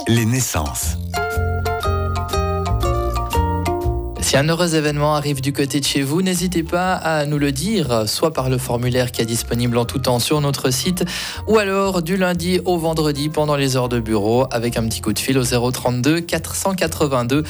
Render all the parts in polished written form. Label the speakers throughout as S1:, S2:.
S1: Les naissances.
S2: Si un heureux événement arrive du côté de chez vous, n'hésitez pas à nous le dire, soit par le formulaire qui est disponible en tout temps sur notre site, ou alors du lundi au vendredi pendant les heures de bureau avec un petit coup de fil au 032 482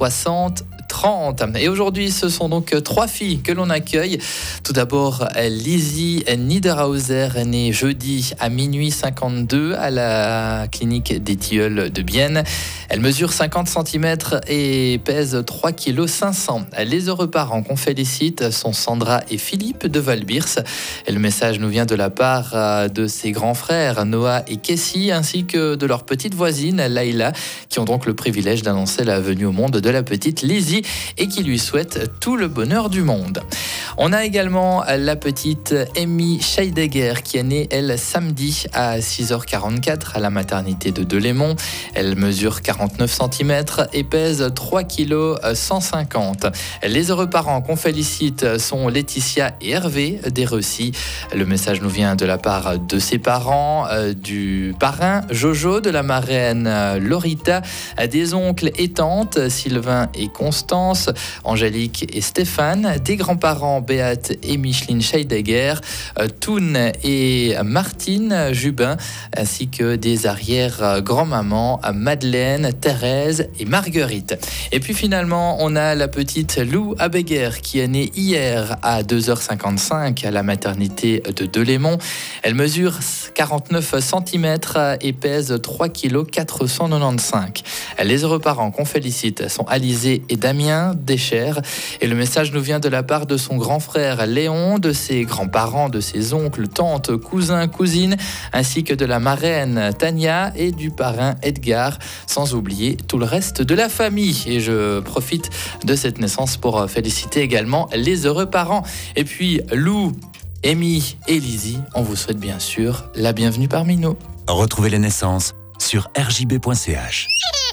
S2: 60 30. Et aujourd'hui, ce sont donc 3 filles que l'on accueille. Tout d'abord, Lizzie Niederhauser est née jeudi à minuit 52 à la clinique des Tilleuls de Bienne. Elle mesure 50 cm et pèse 3 kg 500. Les heureux parents qu'on félicite sont Sandra et Philippe de Valbirs. Et le message nous vient de la part de ses grands frères Noah et Kessie, ainsi que de leur petite voisine Laïla, qui ont donc le privilège d'annoncer la venue au monde de la petite Lizzie et qui lui souhaitent tout le bonheur du monde. On a également la petite Amy Scheidegger qui est née, elle, samedi à 6h44 à la maternité de Delémont. Elle mesure 49 cm et pèse 3 kg 150. Les heureux parents qu'on félicite sont Laetitia et Hervé des Recy. Le message nous vient de la part de ses parents, du parrain Jojo, de la marraine Lorita, des oncles et tantes Sylvain et Constance, Angélique et Stéphane, des grands-parents Béate et Micheline Scheidegger, Toun et Martine Jubin, ainsi que des arrière-grand-mamans Madeleine, Thérèse et Marguerite. Et puis finalement, on a la petite Lou Abegger qui est née hier à 2h55 à la maternité de Delémont. Elle mesure 49 cm et pèse 3 kg 495. Les heureux parents qu'on félicite sont Alizé et Damien Deschers. Et le message nous vient de la part de son grand frère Léon, de ses grands-parents, de ses oncles, tantes, cousins, cousines, ainsi que de la marraine Tania et du parrain Edgar, sans oublier tout le reste de la famille. Et je profite de cette naissance pour féliciter également les heureux parents. Et puis Lou, Amy et Lizzie, on vous souhaite bien sûr la bienvenue parmi nous.
S1: Retrouvez les naissances sur rjb.ch.